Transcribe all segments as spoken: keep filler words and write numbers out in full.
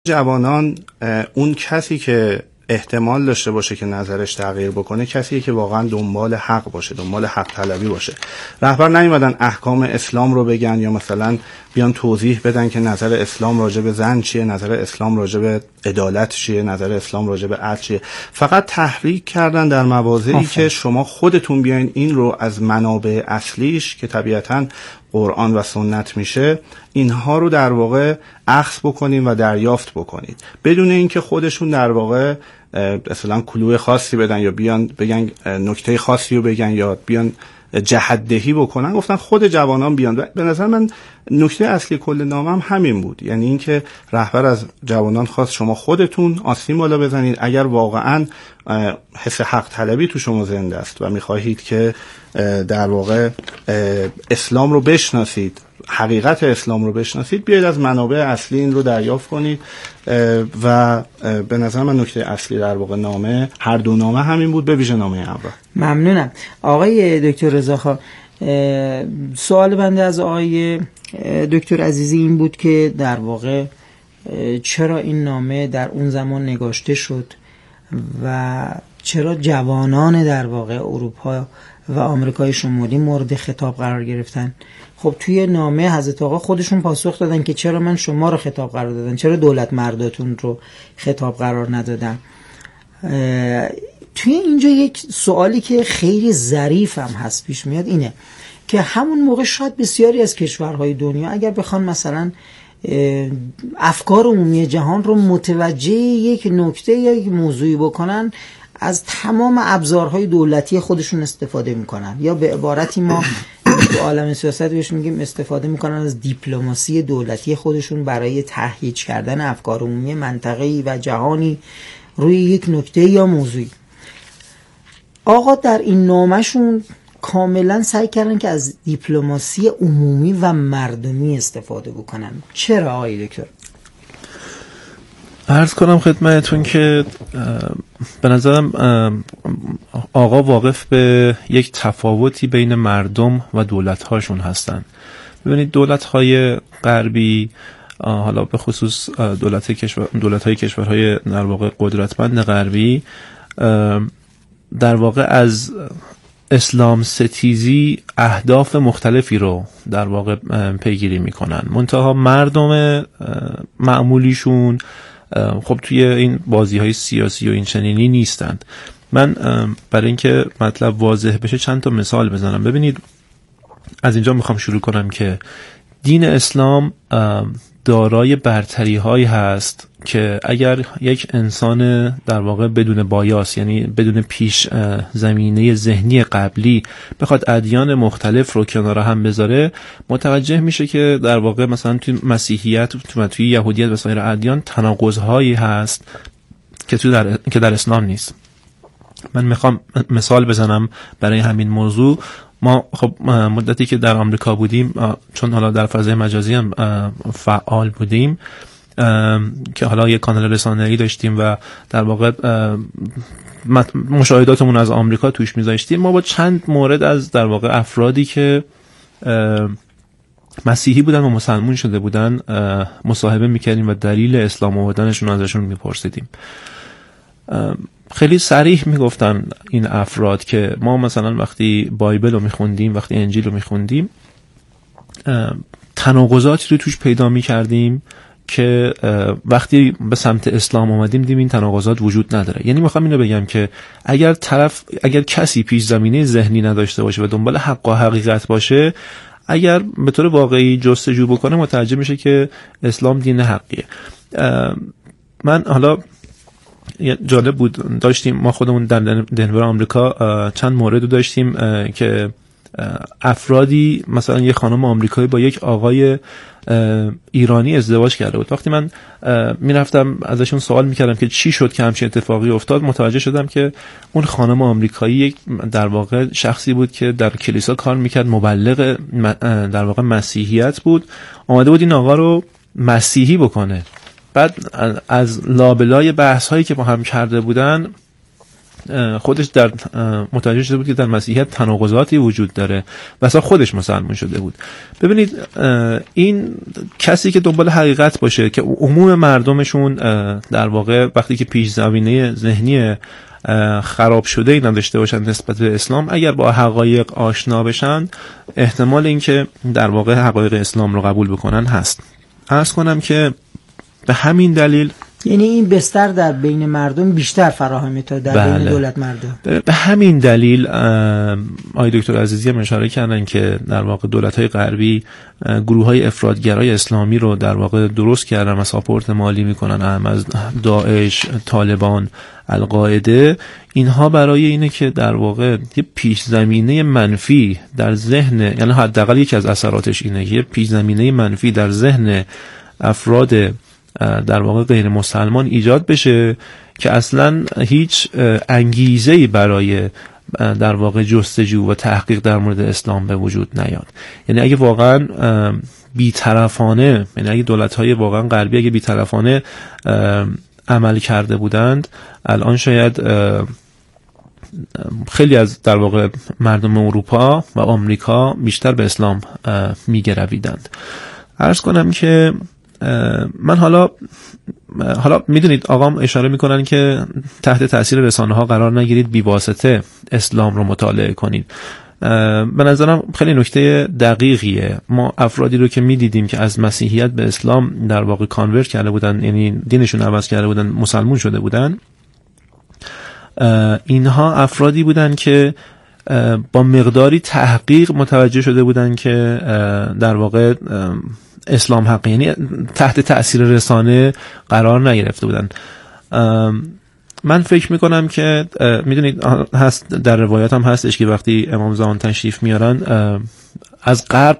جوانان اون کسی که احتمال داشته باشه که نظرش تغییر بکنه کسیه که واقعا دنبال حق باشه، دنبال حق طلبی باشه. رهبر نیومدن احکام اسلام رو بگن یا مثلا بیان توضیح بدن که نظر اسلام راجع به زن چیه، نظر اسلام راجع به عدالت چیه، نظر اسلام راجع به عدل چیه. فقط تحریک کردن در مواضعی آفه. که شما خودتون بیاین این رو از منابع اصلیش که طبیعتاً قرآن و سنت میشه اینها رو در واقع اخذ بکنید و دریافت بکنید بدون اینکه خودشون در واقع مثلا کلوه خاصی بدن یا بیان بگن نکته خاصی رو بگن یا بیان جهت‌دهی بکنن. گفتن خود جوانان بیان. به نظر من نکته اصلی کل نامه هم همین بود، یعنی اینکه رهبر از جوانان خواست شما خودتون آستین بالا بزنید اگر واقعا حس حق طلبی تو شما زنده است و میخواهید که در واقع اسلام رو بشناسید، حقیقت اسلام رو بشناسید، بیاید از منابع اصلی این رو دریافت کنید. و به نظر من نکته اصلی در واقع نامه، هر دو نامه همین بود، به ویژه نامه اول. ممنونم آقای دکتر رضاخان. سوال بنده از آقای دکتر عزیزی این بود که در واقع چرا این نامه در اون زمان نگاشته شد و چرا جوانان در واقع اروپا و آمریکای شمالی مورد خطاب قرار گرفتن. خب توی نامه حضرت آقا خودشون پاسخ دادن که چرا من شما رو خطاب قرار دادن، چرا دولت مرداتون رو خطاب قرار ندادن. توی اینجا یک سوالی که خیلی ظریف هم هست پیش میاد اینه که همون موقع شاید بسیاری از کشورهای دنیا اگر بخوان مثلا افکار عمومی جهان رو متوجه یک نکته یا یک موضوعی بکنن از تمام ابزارهای دولتی خودشون استفاده میکنن، یا به عبارتی ما تو عالم سیاست بهش میگیم استفاده میکنن از دیپلماسی دولتی خودشون برای تهییج کردن افکار عمومی منطقه‌ای و جهانی روی یک نکته یا موضوعی. آقا در این نامه‌شون کاملا سعی کردن که از دیپلماسی عمومی و مردمی استفاده بکنن. چرا آقای دکتر؟ عرض کنم خدمتتون که به نظرم آقا واقف به یک تفاوتی بین مردم و دولت‌هاشون هستن. ببینید دولت‌های غربی، حالا به خصوص دولت کشور دولت‌های کشورهای در واقع قدرتمند غربی، در واقع از اسلام ستیزی اهداف مختلفی رو در واقع پیگیری میکنن. منتها مردم معمولیشون خب توی این بازی های سیاسی و این چنینی نیستند. من برای اینکه مطلب واضح بشه چند تا مثال بزنم. ببینید از اینجا میخوام شروع کنم که دین اسلام دارای برتری هایی هست که اگر یک انسان در واقع بدون بایاس، یعنی بدون پیش زمینه ذهنی قبلی، بخواد ادیان مختلف رو کنار هم بذاره، متوجه میشه که در واقع مثلا توی مسیحیت و توی یهودیت و سایر ادیان تناقض‌هایی هست که تو در که در اسلام نیست. من میخوام مثال بزنم برای همین موضوع. ما خب مدتی که در آمریکا بودیم، چون حالا در فضای مجازی هم فعال بودیم که حالا یک کانال رسانه‌ای داشتیم و در واقع مشاهداتمون از آمریکا توش میذاشتیم، ما با چند مورد از در واقع افرادی که مسیحی بودن و مسلمون شده بودن مصاحبه میکردیم و دلیل اسلام آوردنشون ازشون میپرسیدیم. خیلی صریح میگفتن این افراد که ما مثلا وقتی بایبل رو میخوندیم، وقتی انجیل رو میخوندیم، تناقضاتی رو توش پیدا میکردیم که وقتی به سمت اسلام اومدیم دیدیم این تناقضات وجود نداره. یعنی میخوام اینو بگم که اگر طرف اگر کسی پیش زمینه ذهنی نداشته باشه و دنبال حق و حقیقت باشه، اگر به طور واقعی جستجو بکنه متوجه میشه که اسلام دین حقیه. من حالا جالب بود، داشتیم ما خودمون در دنور آمریکا چند مورد داشتیم که افرادی، مثلا یه خانم آمریکایی با یک آقای ایرانی ازدواج کرده بود. وقتی من میرفتم ازشون سوال میکردم که چی شد که همچین اتفاقی افتاد، متوجه شدم که اون خانم آمریکایی یک در واقع شخصی بود که در کلیسا کار میکرد، مبلغ در واقع مسیحیت بود، آمده بود این آقا رو مسیحی بکنه. بعد از لابلای بحث هایی که با هم کرده بودن خودش در متوجه شده بود که در مسیحیت تناقضاتی وجود داره و اصلا خودش مسلمان شده بود. ببینید این کسی که دنبال حقیقت باشه که عموم مردمشون در واقع وقتی که پیش زمینه ذهنی خراب شده ای نداشته باشن نسبت به اسلام، اگر با حقایق آشنا بشن احتمال اینکه در واقع حقایق اسلام رو قبول بکنن هست. عرض کنم که به همین دلیل، یعنی این بستر در بین مردم بیشتر فراهمه تا در بله. بین دولت مردم. به همین دلیل آقای دکتر عزیزی هم اشاره کردن که در واقع دولت‌های غربی گروه‌های افراطگرای اسلامی رو در واقع درست کردن و ساپورت مالی میکنن، هم از داعش، طالبان، القاعده. اینها برای اینه که در واقع یه پیش زمینه منفی در ذهن، یعنی حداقل یکی از اثراتش اینه که یه پیش زمینه منفی در ذهن افراد در واقع غیر مسلمان ایجاد بشه که اصلا هیچ انگیزه‌ای برای در واقع جستجو و تحقیق در مورد اسلام به وجود نیاد. یعنی اگه واقعا بی‌طرفانه، یعنی اگه دولت‌های واقعا غربی اگه بی‌طرفانه عمل کرده بودند، الان شاید خیلی از در واقع مردم اروپا و آمریکا بیشتر به اسلام می‌گرویدند. عرض کنم که من حالا حالا میدونید آقام اشاره میکنن که تحت تاثیر رسانه ها قرار نگیرید، بی واسطه اسلام رو مطالعه کنید. به نظرم خیلی نکته دقیقیه. ما افرادی رو که میدیدیم که از مسیحیت به اسلام در واقع کانورت کرده بودن، یعنی دینشون عوض کرده بودن، مسلمون شده بودن، اینها افرادی بودن که با مقداری تحقیق متوجه شده بودن که در واقع اسلام حق، یعنی تحت تأثیر رسانه قرار نگرفته بودن. من فکر میکنم که میدونید هست در روایات هم هستش که وقتی امام زمان تشریف میارن از غرب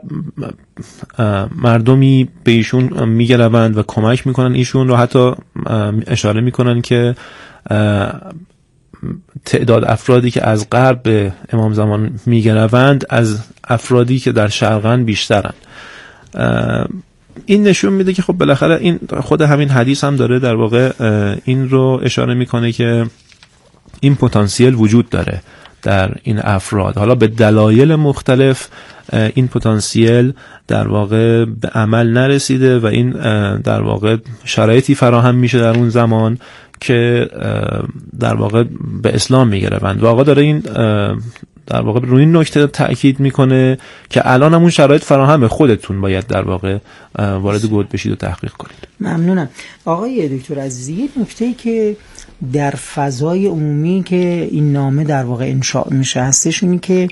مردمی به ایشون میگروند و کمک میکنن ایشون رو، حتی اشاره میکنن که تعداد افرادی که از غرب به امام زمان میگروند از افرادی که در شرقن بیشترن. این نشون میده که خب بالاخره این خود همین حدیث هم داره در واقع این رو اشاره میکنه که این پتانسیل وجود داره در این افراد. حالا به دلایل مختلف این پتانسیل در واقع به عمل نرسیده و این در واقع شرایطی فراهم میشه در اون زمان که در واقع به اسلام میگروند و آقا داره این در واقع روی این نکته تأکید میکنه که الان همون شرایط فراهمه، خودتون باید در واقع وارد گود بشید و تحقیق کنید. ممنونم. آقای دکتر عزیزی، یه نکته‌ای که در فضای عمومی که این نامه در واقع انشاء میشه هستش اینه که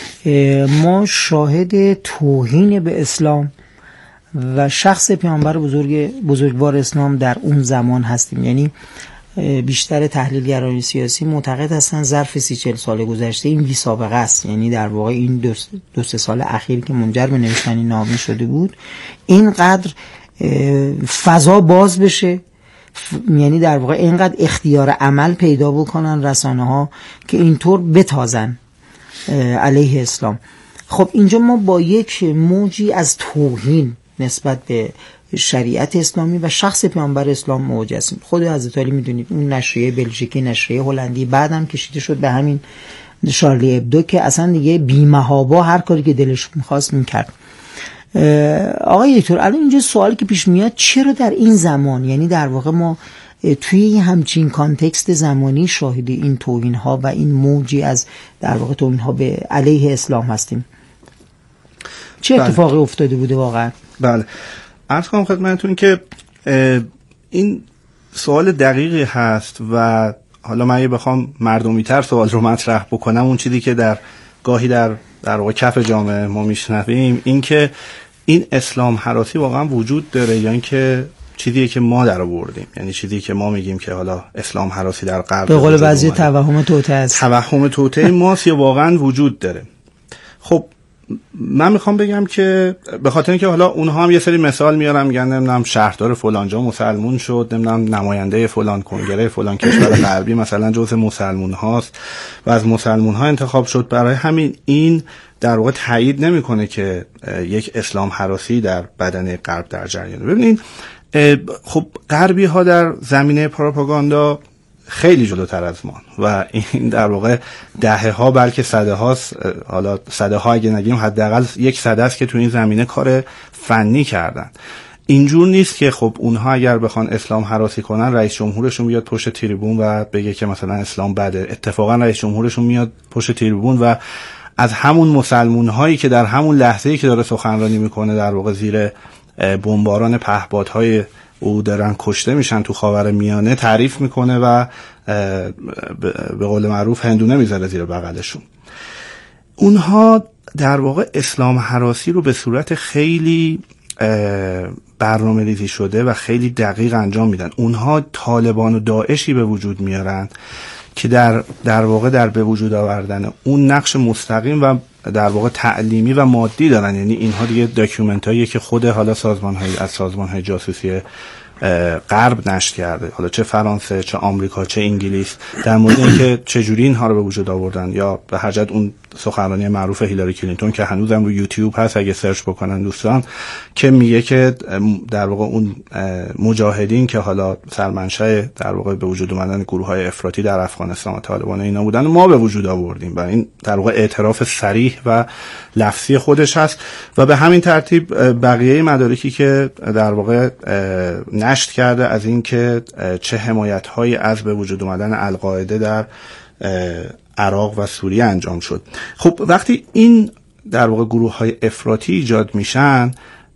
ما شاهد توهین به اسلام و شخص پیامبر بزرگ بزرگوار اسلام در اون زمان هستیم. یعنی بیشتر تحلیلگران سیاسی معتقد هستن ظرف سی چهل سال گذشته این بی سابقه است. یعنی در واقع این دو, دو سه سال اخیر که منجر به نوشتن این نامه شده بود اینقدر فضا باز بشه، یعنی در واقع اینقدر اختیار عمل پیدا بکنن رسانه ها که اینطور بتازن علیه اسلام. خب اینجا ما با یک موجی از توهین نسبت به شریعت اسلامی و شخص پیامبر اسلام مواجه هستیم. خود حضرت علی میدونید اون نشریه بلژیکی، نشریه هلندی، بعدم کشیده شد به همین شارلی ابدو که اصلا دیگه بی‌محابا هر کاری که دلش می‌خواست می‌کرد. آقای دکتر، الان اینجا سوالی که پیش میاد چرا در این زمان، یعنی در واقع ما توی همچین کانتکست زمانی شاهد این توهین‌ها و این موجی از در واقع توهین‌ها به علیه اسلام هستیم؟ چه اتفاقی بله. افتاده بوده واقعا؟ بله، عرض کنم خدمتتون که این سوال دقیقی هست و حالا من اگه بخوام مردمی تر سوال رو مطرح بکنم، اون چیزی که در گاهی در در واقع کف جامعه ما میشنویم این که این اسلام هراسی واقعا وجود داره یا اینکه چیزیه که ما در آوردیم، یعنی چیزی که ما میگیم که حالا اسلام هراسی در غرب به قول بعضی توهم توطئه است، توهم توطئه ماست یا واقعا وجود داره. خب من میخوام بگم که به خاطر اینکه حالا اونها هم یه سری مثال میارن، میگن نمیدونم شهردار فلان جا مسلمون شد، نمیدونم نماینده فلان کنگره فلان کشور غربی مثلا جزء مسلمون هاست و از مسلمون ها انتخاب شد. برای همین این در واقع تایید نمیکنه که یک اسلام هراسی در بدن غرب در جریانه. ببینید خب غربی ها در زمینه پروپاگاندا خیلی جلوتر از ما و این در واقع دهه ها بلکه صده هاست، حالا صده ها اگه نگیم حداقل یک صده است که تو این زمینه کار فنی کردن. اینجور نیست که خب اونها اگر بخوان اسلام هراسی کنن رئیس جمهورشون بیاد پشت تریبون و بگه که مثلا اسلام بده. اتفاقا رئیس جمهورشون میاد پشت تریبون و از همون مسلمون هایی که در همون لحظه‌ای که داره سخنرانی میکنه در واقع زیر بمباران پهپادهای او دارن کشته میشن تو خاورمیانه تعریف میکنه و به قول معروف هندونه میذاره زیر بغلشون. اونها در واقع اسلام هراسی رو به صورت خیلی برنامه ریزی شده و خیلی دقیق انجام میدن. اونها طالبان و داعشی به وجود میارن که در در واقع در به وجود آوردن اون نقش مستقیم و در واقع تعلیمی و مادی دارن. یعنی اینها دیگه داکیومنت هایی که خود حالا سازمان های از سازمان های جاسوسی غرب نشر کرده، حالا چه فرانسه چه آمریکا چه انگلیس، در مورد اینکه چجوری اینها رو به وجود آوردن. یا به هر جهت اون سخنرانی معروف هیلاری کلینتون که هنوزم رو یوتیوب هست اگه سرچ بکنن دوستان، که میگه که در واقع اون مجاهدین که حالا سرمنشأ در واقع به وجود اومدن گروه‌های افراطی در افغانستان و طالبان اینا بودن ما به وجود آوردیم و این در واقع اعتراف صریح و لفظی خودش هست. و به همین ترتیب بقیه مدارکی که در واقع نشر کرده از این که چه حمایت‌هایی از به وجود اومدن القاعده در عراق و سوریه انجام شد. خب وقتی این در واقع گروه‌های افراطی ایجاد میشن،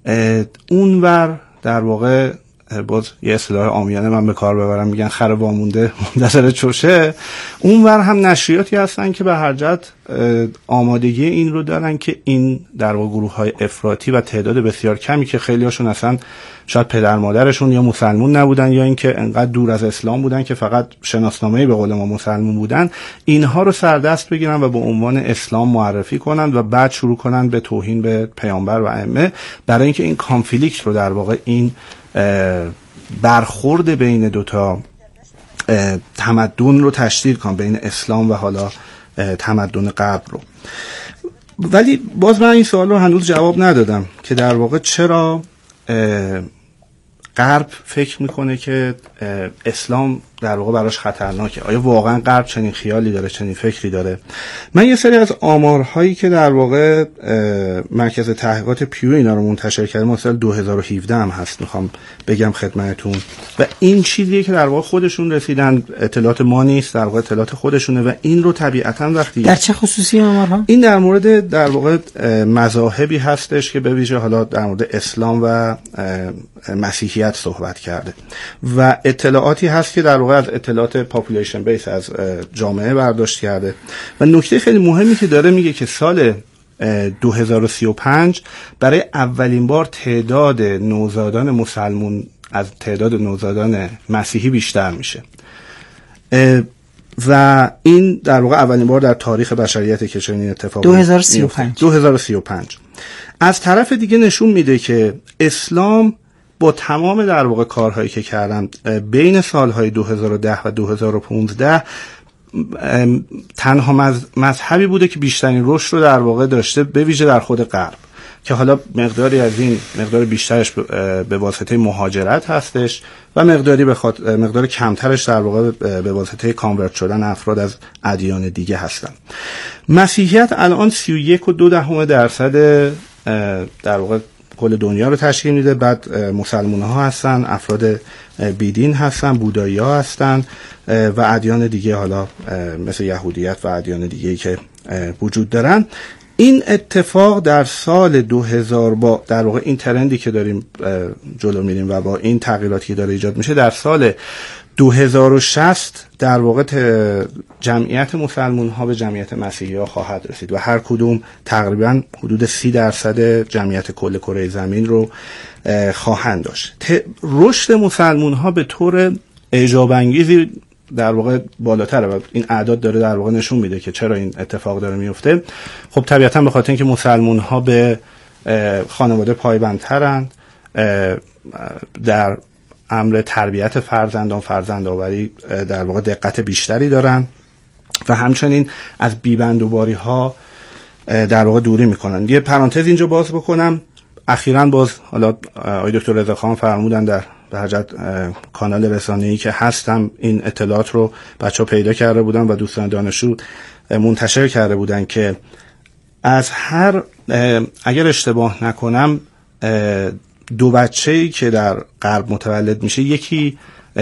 اونور در واقع باز یه اصطلاح عامیانه من به کار ببرم میگن خر وامونده منتظر چوشه، اونور هم نشریاتی هستن که به هر جهت آمادگی این رو دارن که این در واقع گروه‌های افراطی و تعداد بسیار کمی که خیلی هاشون اصلا شاید پدر مادرشون یا مسلمون نبودن یا اینکه انقدر دور از اسلام بودن که فقط شناسنامه‌ای به قول ما مسلمون بودن، اینها رو سردست بگیرن و به عنوان اسلام معرفی کنن و بعد شروع کنن به توهین به پیامبر و ائمه، برای اینکه این کانفلیکت رو در واقع این برخورد بین دوتا تمدن رو تشدید کنن، بین اسلام و حالا تمدن غرب رو. ولی باز من این سوال رو هنوز جواب ندادم که در واقع چرا غرب فکر میکنه که اسلام در واقع براش خطرناکه. آیا واقعا غرب چنین خیالی داره، چنین فکری داره؟ من یه سری از آمارهایی که در واقع مرکز تحقیقات پیو اینا رو منتشر کرده ما سال دو هزار و هفده هم هست میخوام بگم خدمتتون، و این چیزیه که در واقع خودشون رسیدن، اطلاعات ما نیست، در واقع اطلاعات خودشونه. و این رو طبیعتا وقتی در چه خصوصی آمارها؟ این در مورد در واقع مذاهبی هستش که به ویژه حالا در مورد اسلام و مسیحیت صحبت کرده و اطلاعاتی هست که در واقع از اطلاعات پاپولیشن بیس از جامعه برداشت کرده. و نکته خیلی مهمی که داره میگه که سال دو هزار و سی و پنج برای اولین بار تعداد نوزادان مسلمون از تعداد نوزادان مسیحی بیشتر میشه و این در واقع اولین بار در تاریخ بشریت که چنین اتفاقی دو هزار و سی و پنج دو هزار و سی و پنج از طرف دیگه نشون میده که اسلام با تمام در واقع کارهایی که کردن بین سالهای دو هزار و ده و دو هزار و پانزده تنها مذهبی بوده که بیشترین رشد رو در واقع داشته، به ویژه در خود غرب، که حالا مقداری از این مقدار بیشترش به واسطه مهاجرت هستش و مقداری به خاط... مقدار کمترش در واقع به واسطه کانورت شدن افراد از ادیان دیگه هستن. مسیحیت الان سی و یک و دو دهم درصد در واقع کل دنیا رو تشکیل میده. بعد مسلمان ها هستن، افراد بیدین هستن، بودایی ها هستن و ادیان دیگه حالا مثل یهودیت و ادیان دیگه‌ای که وجود دارن. این اتفاق در سال دو هزار با در واقع این ترندی که داریم جلو میریم و با این تغییراتی که داره ایجاد میشه، در سال دو هزار و شصت در واقع جمعیت مسلمان ها به جمعیت مسیحی ها خواهد رسید و هر کدوم تقریبا حدود سی درصد جمعیت کل کره زمین رو خواهند داشت. رشد مسلمان ها به طور اعجاب انگیزی در واقع بالاتره و این اعداد داره در واقع نشون میده که چرا این اتفاق داره میفته. خب طبیعتا به خاطر اینکه مسلمان ها به خانواده پایبندترن، در امر تربیت فرزندان، فرزندآوری در واقع دقت بیشتری دارن و همچنین از بیبندوباری ها در واقع دوری میکنن. یه پرانتز اینجا باز بکنم، اخیراً باز حالا آقای دکتر رضاخان فرمودن در به هر جهت کانال رسانه‌ای که هستم این اطلاعات رو بچه‌ها پیدا کرده بودن و دوستان دانشجو منتشر کرده بودن که از هر اگر اشتباه نکنم دو بچه‌ای که در غرب متولد میشه یکی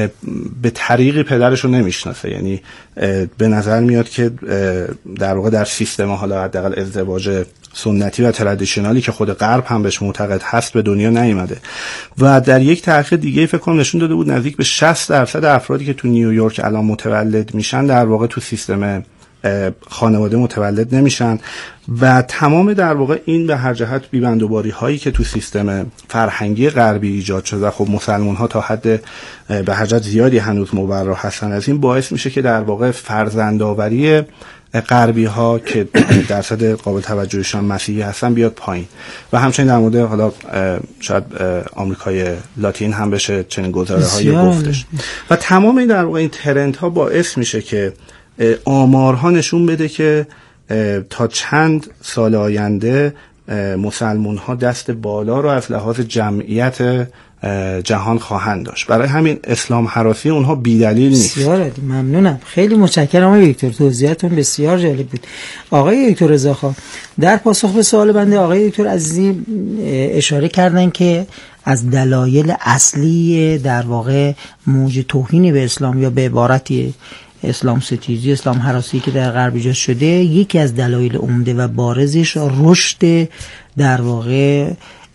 به طریقی پدرش رو نمیشناسه، یعنی به نظر میاد که در واقع در سیستم حالا حداقل ازدواج سنتی و ترادیشنالی که خود غرب هم بهش معتقد هست به دنیا نیامده. و در یک تحقیق دیگه فکر کنم نشون داده بود نزدیک به شصت درصد افرادی که تو نیویورک الان متولد میشن در واقع تو سیستم خانواده متولد نمیشن و تمام در واقع این به هر جهت بیبندوباری هایی که تو سیستم فرهنگی غربی ایجاد شده، خب مسلمان ها تا حد به هر جهت زیادی هنوز مبرا هستن از این، باعث میشه که در واقع فرزندآوری غربی ها که درصد قابل توجهشان مسیحی هستن بیاد پایین و همچنین در مورد حالا شاید آمریکای لاتین هم بشه چنین گزاره هایی گفتش. و تمام این در واقع این ترنت ها باعث میشه که آمارها نشون بده که تا چند سال آینده مسلمان ها دست بالا رو از لحاظ جمعیت جهان خواهند داشت. برای همین اسلام هراسی اونها بی‌دلیل نیست. بسیار عالی، ممنونم، خیلی متشکرم آقای دکتر، توضیحاتون بسیار جالب بود. آقای دکتر رضاخان در پاسخ به سوال بنده آقای دکتر عزیزی اشاره کردن که از دلایل اصلی در واقع موج توهین به اسلام یا به عبارتی اسلام ستیزی، اسلام هراسی که در غرب ایجاد شده، یکی از دلایل عمده و بارزش رشد در واقع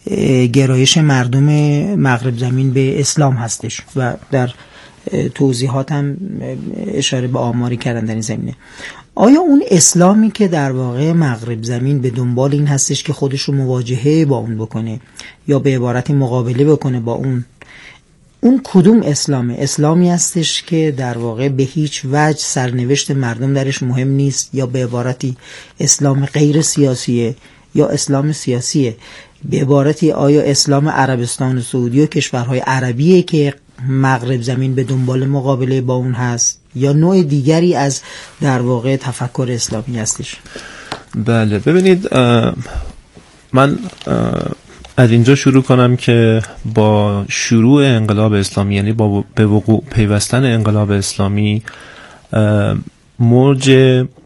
گرایش مردم مغرب زمین به اسلام هستش و در توضیحات هم اشاره به آماری کردن در این زمینه. آیا اون اسلامی که در واقع مغرب زمین به دنبال این هستش که خودش رو مواجهه با اون بکنه یا به عبارتی مقابله بکنه با اون، اون کدوم اسلامه؟ اسلامی هستش که در واقع به هیچ وجه سرنوشت مردم درش مهم نیست، یا به عبارتی اسلام غیر سیاسیه یا اسلام سیاسیه؟ به عبارتی آیا اسلام عربستان سعودی و کشورهای عربیه که مغرب زمین به دنبال مقابله با اون هست، یا نوع دیگری از در واقع تفکر اسلامی هستش؟ بله، ببینید من از اینجا شروع کنم که با شروع انقلاب اسلامی، یعنی با به وقوع پیوستن انقلاب اسلامی، موج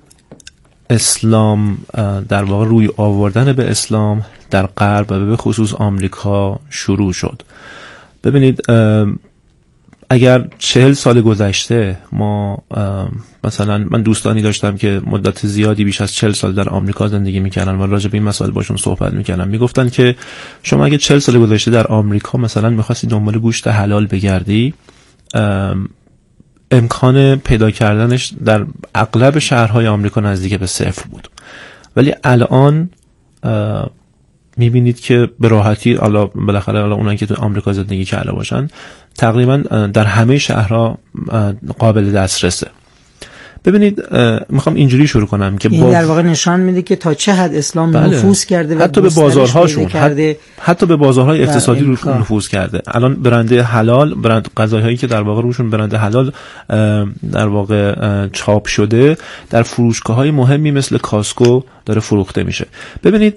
اسلام در واقع روی آوردن به اسلام در غرب و به خصوص آمریکا شروع شد. ببینید اگر چهل سال گذشته ما مثلا، من دوستانی داشتم که مدت زیادی بیش از چهل سال در آمریکا زندگی میکردن و راجع به این مسائل باشون صحبت میکردن، میگفتن که شما اگه چهل سال گذشته در آمریکا مثلا میخواستی دنبال گوشت حلال بگردی، امکان پیدا کردنش در اغلب شهرهای آمریکا نزدیک به صفر بود. ولی الان میبینید که به راحتی، حالا بالاخره حالا اونایی که تو آمریکا زندگی کرده باشن، تقریبا در همه شهرها قابل دسترسه. ببینید میخوام اینجوری شروع کنم که این در واقع نشان میده که تا چه حد اسلام بله. نفوذ کرده و حتی به بازارهاشون کرده، حتی به بازارهای اقتصادی روش نفوذ کرده. الان برنده حلال، برند غذاهایی که در واقع روشون برنده حلال در واقع چاپ شده، در فروشگاه‌های مهمی مثل کاسکو داره فروخته میشه. ببینید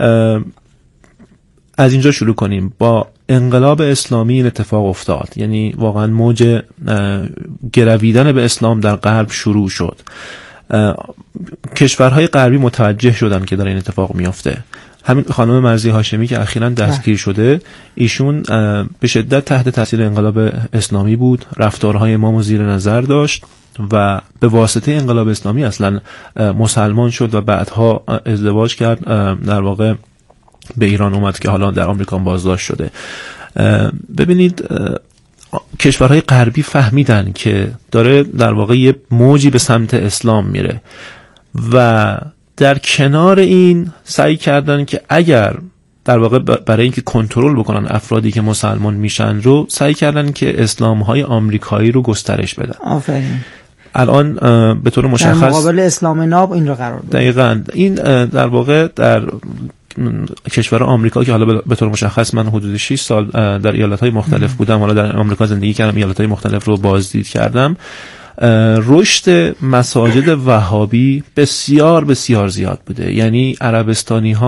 از اینجا شروع کنیم. با انقلاب اسلامی این اتفاق افتاد، یعنی واقعا موج گرویدن به اسلام در غرب شروع شد. کشورهای غربی متوجه شدن که در این اتفاق میفته. همین خانم مرضی هاشمی که اخیراً دستگیر شده، ایشون به شدت تحت تاثیر انقلاب اسلامی بود، رفتارهای امامو زیر نظر داشت و به واسطه انقلاب اسلامی اصلا مسلمان شد و بعدها ازدواج کرد، در واقع به ایران اومد که حالا در آمریکا بازداشت شده. ببینید کشورهای غربی فهمیدن که داره در واقع یه موجی به سمت اسلام میره و در کنار این سعی کردن که اگر در واقع برای اینکه کنترل بکنن افرادی که مسلمان میشن رو، سعی کردن که اسلام‌های آمریکایی رو گسترش بدن. آفرین. الان به طور مشخص در مقابل اسلام ناب این رو قرار داد. دقیقاً. این در واقع در کشور آمریکا که حالا به طور مشخص من حدود شش سال در ایالت‌های مختلف بودم، حالا در آمریکا زندگی کردم، ایالت‌های مختلف رو بازدید کردم، رشد مساجد وهابی بسیار بسیار زیاد بوده. یعنی عربستانی ها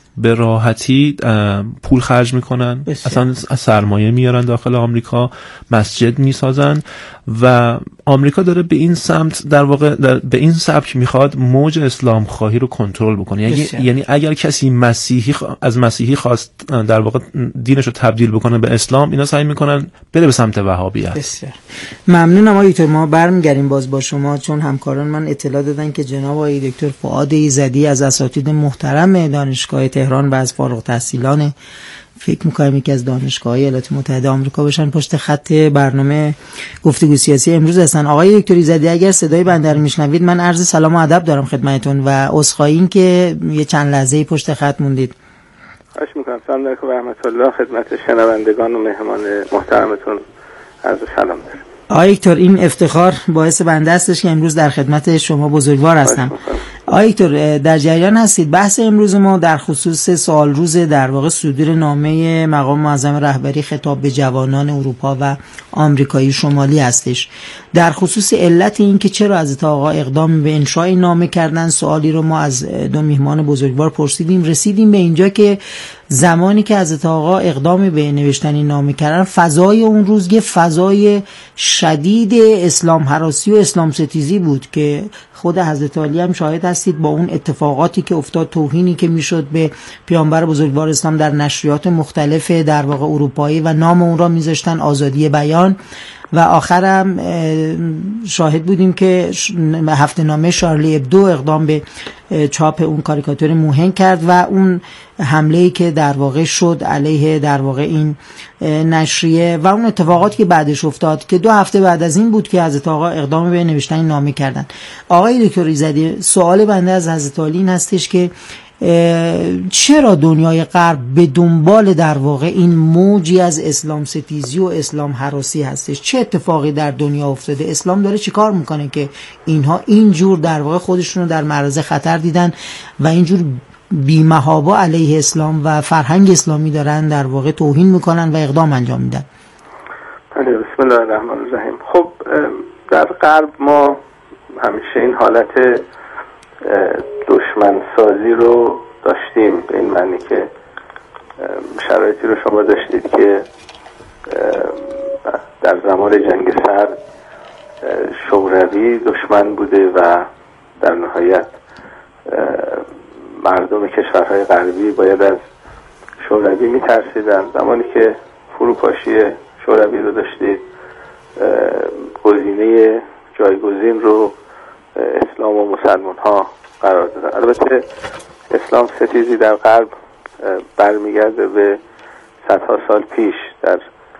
به راحتی پول خرج میکنن، اصلا سرمایه میارن داخل آمریکا، مسجد میسازن و آمریکا داره به این سمت در واقع در به این سبک میخواد موج اسلام خواهی رو کنترل بکنه. یعنی یعنی اگر کسی مسیحی خ... از مسیحی خواست در واقع دینش رو تبدیل بکنه به اسلام، اینا سعی میکنن بره به سمت وهابیت. بسیار ممنونم آقای دکتر. ما برمیگردیم باز با شما، چون همکاران من اطلاع دادن که جناب آقای دکتر فؤاد ایزدی از اساتید محترم دانشگاه تهران و از فارغ التحصیلان فکر می‌کنم یکی از دانشگاه‌های ایالات متحده آمریکا باشن پشت خط برنامه گفتگو سیاسی امروز هستن. آقای دکتر ایزدی اگر صدای بنده رو میشنوید، من عرض سلام و ادب دارم خدمتتون و عذرخواهی این که یه چند لحظه‌ای پشت خط موندید. خواهش می‌کنم. سلام علیکم و رحمت الله خدمت شنوندگان و مهمان محترمتون، عرض سلام دارم. آقای دکتر این افتخار باعث بنده استش که امروز در خدمت شما بزرگوار هستم. آقای دکتر در جریان هستید؟ بحث امروز ما در خصوص سال روز در واقع صدور نامه مقام معظم رهبری خطاب به جوانان اروپا و آمریکایی شمالی هستش. در خصوص علت این که چرا حضرت آقا اقدام به انشاء این نامه کردن، سوالی رو ما از دو میهمان بزرگوار پرسیدیم، رسیدیم به اینجا که زمانی که حضرت آقا اقدام به نوشتن این نامه کردن، فضای اون روز یه فضای شدید اسلام هراسی و اسلام ستیزی بود که خود حضرت علی هم شاهد هستید با اون اتفاقاتی که افتاد، توهینی که میشد به پیامبر بزرگوار اسلام در نشریات مختلف در واقع اروپایی و نام اون را میذاشتن آزادی بیان، و آخرم شاهد بودیم که هفته نامه شارلی ابدو اقدام به چاپ اون کاریکاتور موهن کرد و اون حمله‌ای که در واقع شد علیه در واقع این نشریه و اون اتفاقاتی که بعدش افتاد که دو هفته بعد از این بود که حضرت آقا اقدام به نوشتن نامه کردن. آقای دکتر ایزدی، سوال بنده از حضرت علی این هستش که چرا دنیای غرب به دنبال در واقع این موجی از اسلام ستیزی و اسلام هراسی هستش؟ چه اتفاقی در دنیا افتاده؟ اسلام داره چی کار میکنه که اینها اینجور در واقع خودشون رو در معرض خطر دیدن و اینجور بی‌محابا علیه اسلام و فرهنگ اسلامی دارن در واقع توهین میکنن و اقدام انجام میدن؟ بسم الله الرحمن الرحیم. خب در غرب ما همیشه این حالت دشمن سازی رو داشتیم، به این معنی که شرایطی رو شما داشتید که در زمان جنگ سرد شوروی دشمن بوده و در نهایت مردم کشورهای غربی باید از شوروی میترسیدن. زمانی که فروپاشی شوروی رو داشتید، گزینه جایگزین رو اسلام و مسلمان ها قرار دادن. البته اسلام ستیزی در غرب برمیگرده به صدها سال پیش. در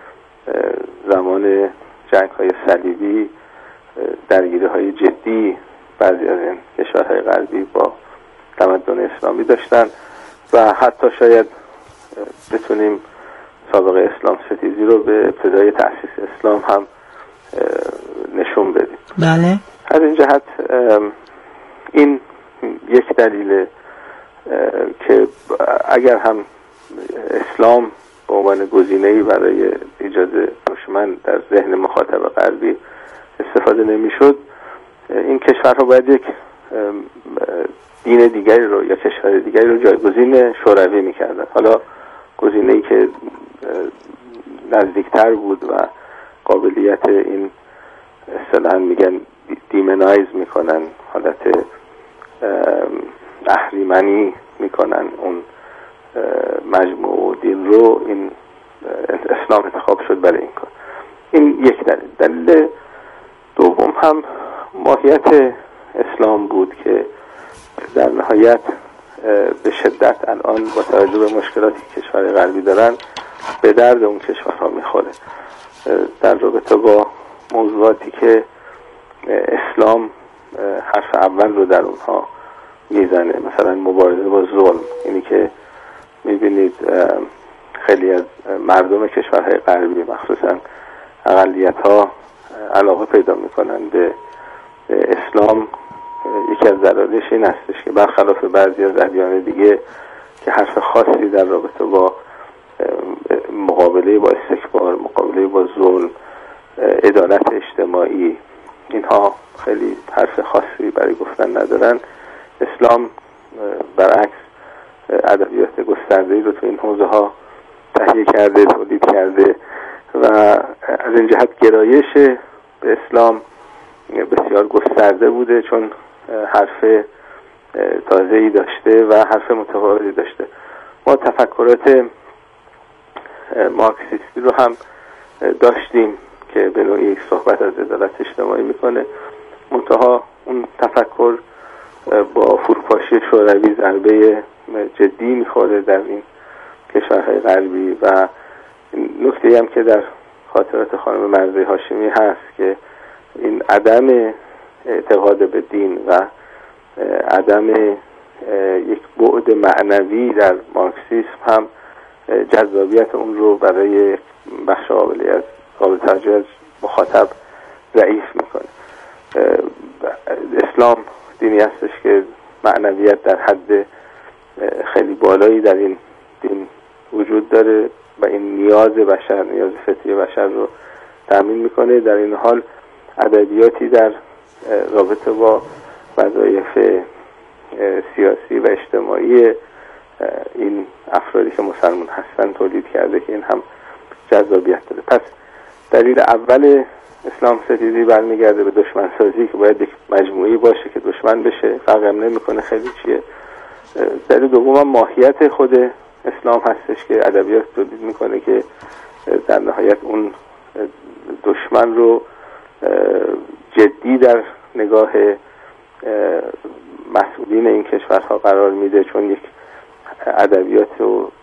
زمان جنگ های صلیبی درگیری های جدی بعضی از این کشورهای غربی با تمدن اسلامی داشتن و حتی شاید بتونیم سابقه اسلام ستیزی رو به ابتدای تأسیس اسلام هم نشون بدیم. بله. از این جهت این یک دلیل که اگر هم اسلام به عنوان گزینه‌ای برای ایجاد دشمن در ذهن مخاطب غربی استفاده نمی‌شد، این کشورها باید یک دین دیگری رو یا کشور دیگری رو جایگزین شوروی می‌کردن. حالا گزینه‌ای که نزدیکتر بود و قابلیت این اصطلاحاً میگن دیمنایز میکنن، حالت اهریمنی میکنن اون مجموع دین رو، این اسلام انتخاب شد برای این کار. این یک دلیل. دلیل دوم هم ماهیت اسلام بود که در نهایت به شدت الان با توجه به مشکلاتی که کشورهای غربی دارن به درد اون کشورها میخوره. در رابطه با موضوعاتی که اسلام حرف اول رو در اونها میزنه، مثلا مبارزه با ظلم، اینی که میبینید خیلی از مردم کشورهای غربی مخصوصا اقلیت‌ها علاقه پیدا میکنن به اسلام. یکی از دلایلش این هستش که برخلاف بعضی از ادیان دیگه که حرف خاصی در رابطه با مقابله با استکبار، مقابله با ظلم، عدالت اجتماعی، اینها خیلی حرف خاصی برای گفتن ندارن، اسلام برعکس ادبیات گسترده‌ای رو تو این حوزه ها تهیه کرده، تولید کرده و از این جهت گرایش به اسلام بسیار گسترده بوده، چون حرف تازه‌ای داشته و حرف متفاوتی داشته. ما تفکرات مارکسیستی رو هم داشتیم که به نوعی صحبت از عدالت اجتماعی میکنه، منتها اون تفکر با فروپاشی شوروی ضربه جدی میخوره در این کشورهای غربی و نکته هم که در خاطرات خانم مرزی هاشمی هست که این عدم اعتقاد به دین و عدم یک بعد معنوی در مارکسیسم هم جذابیت اون رو برای بخش قابلی از قابل توجه از مخاطب ضعیف میکنه. اسلام دینی هستش که معنویت در حد خیلی بالایی در این دین وجود داره و این نیاز بشر، نیاز فطری بشر رو تامین میکنه. در این حال ادبیاتی در رابطه با وظایف سیاسی و اجتماعی این افرادی که مسلمان هستن تولید کرده که این هم جذابیت داره. پس دلیل اول اسلام ستیزی برمیگرده به دشمن سازی که باید یک مجموعی باشه که دشمن بشه، فرق هم نمیکنه خیلی چیه. دلیل دوم هم ماهیت خود اسلام هستش که ادبیات تولید میکنه که در نهایت اون دشمن رو جدی در نگاه مسئولین این کشورها قرار میده، چون یک ادبیات و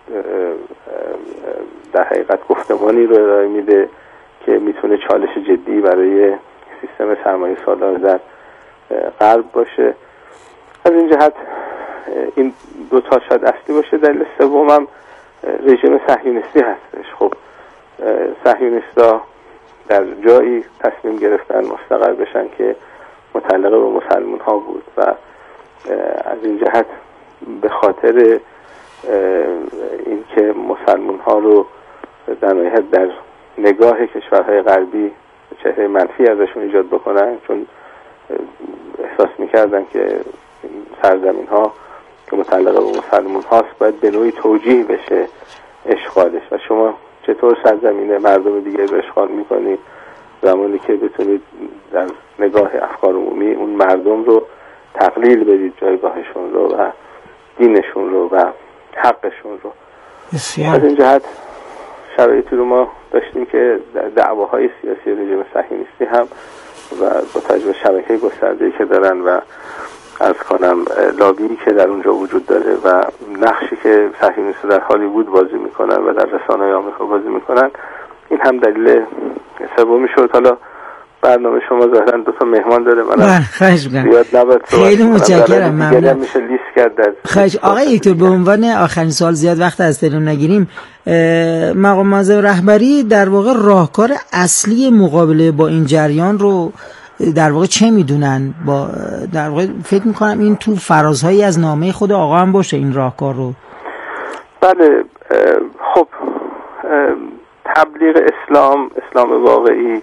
در حقیقت گفتمانی رو ارائه میده که میتونه چالش جدی برای سیستم سرمایه سالار در غرب باشه. از این جهت این دو تا شاید اصلی باشه. دلیل سوم هم رژیم صهیونیستی هستش. خب صهیونیست‌ها در جایی تصمیم گرفتن مستقر بشن که متعلق به مسلمان ها بود و از این جهت به خاطر این که مسلمان ها رو در نهایت در نگاه کشورهای غربی چهره منفی ازشون ایجاد بکنن، چون احساس میکردن که سرزمین ها که متعلق به مسلمان هاست باید به نوعی توجیه بشه اشغالش و شما چطور سرزمین مردم دیگه رو اشغال میکنید زمانی که بتونید در نگاه افکار عمومی اون مردم رو تقلیل بدید، جایگاهشون رو و دینشون رو و حقشون رو. بسیار. از این جهت شرایطی رو ما داشتیم که دعواهای سیاسی رژیم صهیونیستی هم و با توجه شبکه گسترده‌ای که دارن و از کنم لابی که در اونجا وجود داره و نقشی که صهیونیست‌ها در هالیوود بازی میکنن و در رسانه‌های آمریکا بازی میکنن، این هم دلیل سومی شد. حالا برنامه شما ظاهرا دو تا مهمان داره، من زیاد نباید خیلی متشکرم، ممنون. میشه لیست کرد. خواهش آقای دکتر، به عنوان آخرین سوال زیاد وقت از دلم نگیریم، مقام معظم رهبری در واقع راهکار اصلی مقابله با این جریان رو در واقع چه میدونن؟ با در واقع فکر میکنم این تو فرازهایی از نامه خود آقا هم باشه این راهکار رو. بله، خب تبلیغ اسلام، اسلام واقعی،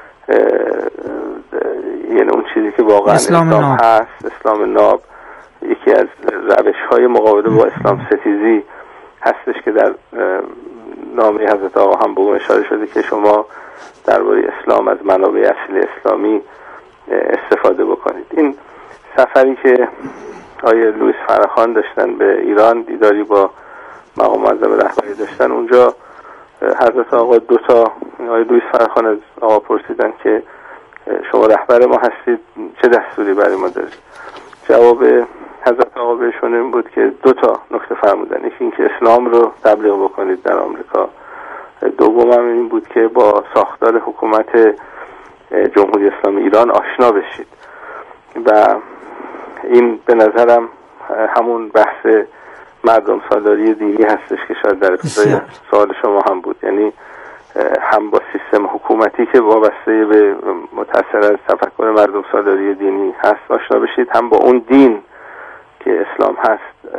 یعنی اون چیزی که واقعا اسلام, اسلام هست، اسلام ناب، یکی از روش‌های مقابله با اسلام ستیزی هستش که در نامه حضرت آقا هم به اون اشاره شده که شما درباره اسلام از منابع اصلی اسلامی استفاده بکنید. این سفری که آیه لوئیس فرخان داشتن به ایران، دیداری با مقام معظم رهبری داشتن، اونجا حضرت آقا دو تا آیه لوئیس فرخان از آقا پرسیدن که شما رهبر ما هستید، چه دستوری برای ما دارید؟ جواب حضرت آقا بهشون این بود که دو تا نکته فرمودن. یکی این که اسلام رو تبلیغ بکنید در آمریکا، دوم هم این بود که با ساختار حکومت جمهوری اسلامی ایران آشنا بشید. و این به نظرم همون بحث مردم سالاری دینی هستش که شاید در ابتدای سوال شما هم بود، یعنی هم با سیستم حکومتی که وابسته به متأثر از تفکر مردم سالاری دینی هست آشنا بشید، هم با اون دین که اسلام هست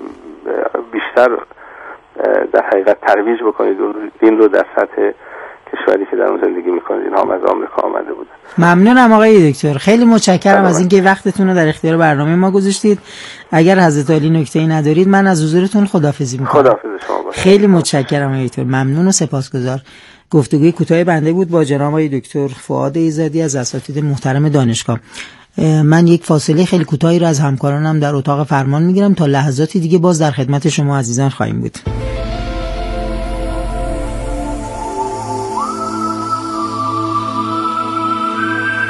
بیشتر در حقیقت ترویج بکنید، اون دین رو در سطح کشوری که در اون زندگی میکنید، اینها هم از آمریکا آمده بودن. ممنونم آقای دکتر، خیلی متشکرم از اینکه وقتتون رو در اختیار برنامه ما گذاشتید. اگر حضرت عالی نکته‌ای ندارید من از حضورتون خداحافظی میکنم. خداحافظ شما باشید. خیلی متشکرم آقای دکتر، ممنون و سپاسگزار. گفتگوی کوتاه بنده بود با جناب آقای دکتر فؤاد ایزدی از اساتید محترم دانشگاه. من یک فاصله خیلی کوتاهی رو از همکارانم در اتاق فرمان میگیرم تا لحظاتی دیگه باز در خدمت شما عزیزان خواهیم بود.